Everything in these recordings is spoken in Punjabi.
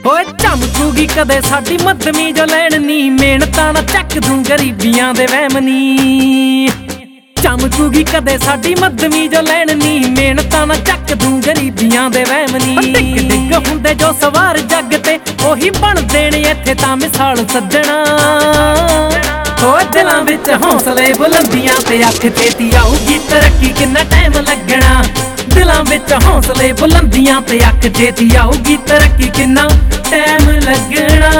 ਓਏ ਚਮਕੂਗੀ ਕਦੇ ਸਾਡੀ ਮੱਧਮੀ ਜੋ ਲੈਣ ਨੀ, ਮਿਹਨਤਾਂ ਨਾ ਚੱਕ ਦੂੰ ਗਰੀਬੀਆਂ ਦੇ ਵਹਿਮ ਨੀ। ਚਮਕੂਗੀ ਕਦੇ ਸਾਡੀ ਮੱਧਮੀ ਜੋ ਲੈਣ ਨੀ, ਮਿਹਨਤਾਂ ਨਾ ਚੱਕ ਦੂੰ ਗਰੀਬੀਆਂ ਦੇ ਵਹਿਮ ਨੀ। ਡਿੱਗ ਡਿੱਗ ਹੁੰਦੇ ਜੋ ਸਵਾਰ ਜੱਗ ਤੇ, ਉਹੀ ਬਣ ਦੇਣੇ ਇੱਥੇ ਤਾਂ ਮਿਸਾਲ ਸੱਜਣਾ। ਓ ਦਿਲਾਂ ਵਿੱਚ ਹੌਸਲੇ ਬੁਲੰਦੀਆਂ ਤੇ ਅੱਖ ਛੇਤੀ ਆਊਗੀ ਤਰੱਕੀ, ਕਿੰਨਾ ਟਾਈਮ ਲੱਗਣਾ। ਦਿਲਾਂ ਵਿੱਚ ਹੌਸਲੇ ਬੁਲੰਦੀਆਂ ਤੇ ਅੱਖ ਛੇਤੀ ਆਊਗੀ ਤਰੱਕੀ, ਕਿੰਨਾ ਟਾਈਮ ਲੱਗਣਾ।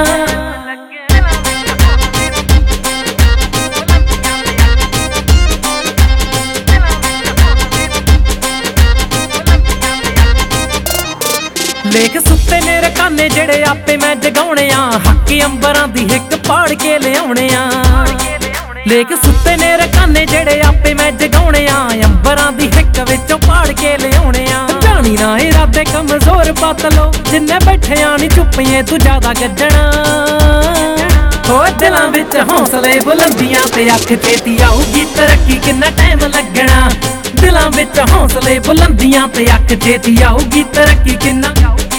ਲੇਖ ਸੁੱਤੇ ਨੇ ਰਕਾਨੇ ਜਿਹੜੇ ਆਪੇ ਮੈਂ ਜਗਾਉਣੇ ਆ, ਹੱਕ ਅੰਬਰਾਂ ਦੀ ਹਿੱਕ ਪਾੜ ਕੇ ਲਿਆਉਣੇ ਆ। ਲੇਖ ਸੁੱਤੇ ਨੇ ਰਕਾਨੇ ਜਿਹੜੇ ਆਪੇ ਮੈਂ ਜਗਾਉਣੇ ਆ, ਅੰਬਰਾਂ ਦੀ ਹਿੱਕ ਵਿੱਚੋਂ ਪਾੜ ਕੇ ਲਿਆਉਣੇ ਆ। ਜਾਣੀ ਨਾ ਇਰਾਦੇ ਕਮਜ਼ੋਰ ਬਾਤਲੋ, ਜਿੰਨੇ ਬੈਠਿਆ ਨੀ ਚੁੱਪੀਏ ਤੂੰ ਜ਼ਿਆਦਾ ਗੱਜਣਾ। ਓ ਦਿਲਾਂ ਵਿੱਚ ਹੌਸਲੇ ਬੁਲੰਦੀਆਂ ਤੇ ਅੱਖ ਛੇਤੀ ਆਊਗੀ ਤਰੱਕੀ, ਕਿੰਨਾ ਟਾਈਮ ਲੱਗਣਾ। ਦਿਲਾਂ ਵਿੱਚ ਹੌਸਲੇ ਬੁਲੰਦੀਆਂ ਤੇ ਅੱਖ ਛੇਤੀ ਆਊਗੀ ਤਰੱਕੀ, ਕਿੰਨਾ।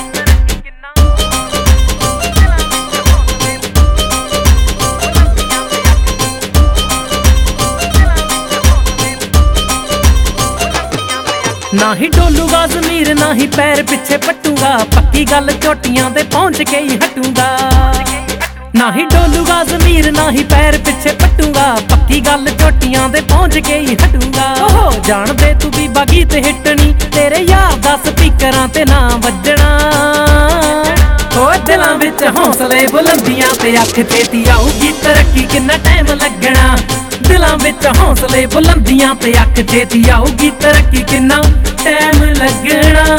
ਨਾ ਹੀ ਡੋਲੂਗਾ ਜ਼ਮੀਰ, ਨਾ ਹੀ ਪੈਰ ਪਿੱਛੇ ਪੱਟੂਗਾ, ਪੱਕੀ ਗੱਲ ਚੋਟੀਆਂ ਤੇ ਪਹੁੰਚ ਕੇ ਹੀ ਹਟੂਗਾ। ਨਾ ਹੀ ਡੋਲੂਗਾ ਜ਼ਮੀਰ, ਨਾ ਹੀ ਪੈਰ ਪਿੱਛੇ ਪੱਟੂਗਾ, ਪੱਕੀ ਗੱਲ ਚੋਟੀਆਂ ਤੇ ਪਹੁੰਚ ਕੇ ਹੀ ਹਟੂਗਾ। ਓਹ ਜਾਣਦੇ ਤੂੰ ਵੀ ਬਾਗੀ ਤੇ ਹਿੱਟਣੀ, ਤੇਰੇ ਯਾਰ ਦਾ ਸਪੀਕਰਾਂ ਤੇ ਨਾ ਵੱਜਣਾ। ਓ ਦਿਲਾਂ ਵਿੱਚ ਹੌਸਲੇ ਬੁਲੰਦੀਆਂ ਤੇ ਅੱਖ ਛੇਤੀ ਆਊਗੀ ਤਰੱਕੀ, ਕਿੰਨਾ ਟਾਈਮ ਲੱਗਣਾ। ਦਿਲਾਂ ਵਿੱਚ ਹੌਸਲੇ ਬੁਲੰਦੀਆਂ ਤੇ ਅੱਖ ਛੇਤੀ ਆਊਗੀ ਤਰੱਕੀ, ਕਿੰਨਾ ਟਾਈਮ ਲੱਗਣਾ।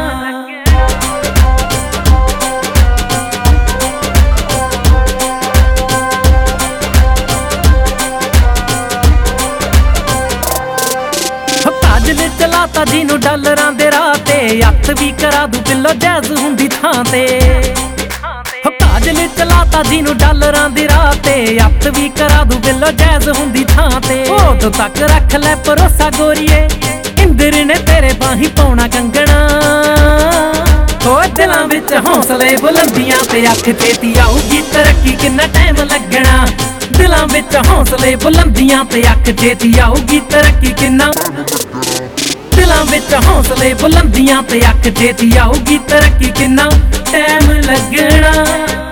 ਕਾਜਲ ਚਲਾਤਾ ਜਿਹਨੂੰ ਡਾਲਰਾਂ ਦੇ ਰਾਹ ਤੇ, ਅੱਤ ਵੀ ਕਰਾ ਦੂ ਬਿੱਲੋ ਜੈਜ਼ ਹੁੰਦੀ ਥਾਂ ਤੇ। ਕਾਜਲ ਚਲਾਤਾ ਜਿਹਨੂੰ ਡਾਲਰਾਂ ਦੀ ਰਾਹ ਤੇ, ਅੱਤ ਵੀ ਕਰਾ ਦੂ ਬਿੱਲੋ ਜੈਜ਼ ਹੁੰਦੀ ਥਾਂ ਤੇ। ਉਦੋਂ ਤੱਕ ਰੱਖ ਲੈ ਭਰੋਸਾ ਗੋਰੀਏ, ਇੰਦਰ ਨੇ ਤੇਰੇ ਬਾਹੀਂ ਪਾਉਣਾ ਕੰਗਣਾ। ਓ ਦਿਲਾਂ ਵਿੱਚ ਹੌਸਲੇ ਬੁਲੰਦੀਆਂ ਤੇ ਅੱਖ ਛੇਤੀ ਆਊਗੀ ਤਰੱਕੀ, ਕਿੰਨਾ ਟਾਈਮ ਲੱਗਣਾ। ਦਿਲਾਂ ਵਿੱਚ ਹੌਸਲੇ ਬੁਲੰਦੀਆਂ ਤੇ ਅੱਖ ਛੇਤੀ ਆਊਗੀ ਤਰੱਕੀ, ਕਿੰਨਾ। ਦਿਲਾਂ ਵਿੱਚ ਹੌਸਲੇ ਬੁਲੰਦੀਆਂ ਤੇ ਅੱਖ ਛੇਤੀ ਆਊਗੀ ਤਰੱਕੀ, ਕਿੰਨਾ ਟਾਈਮ ਲੱਗਣਾ।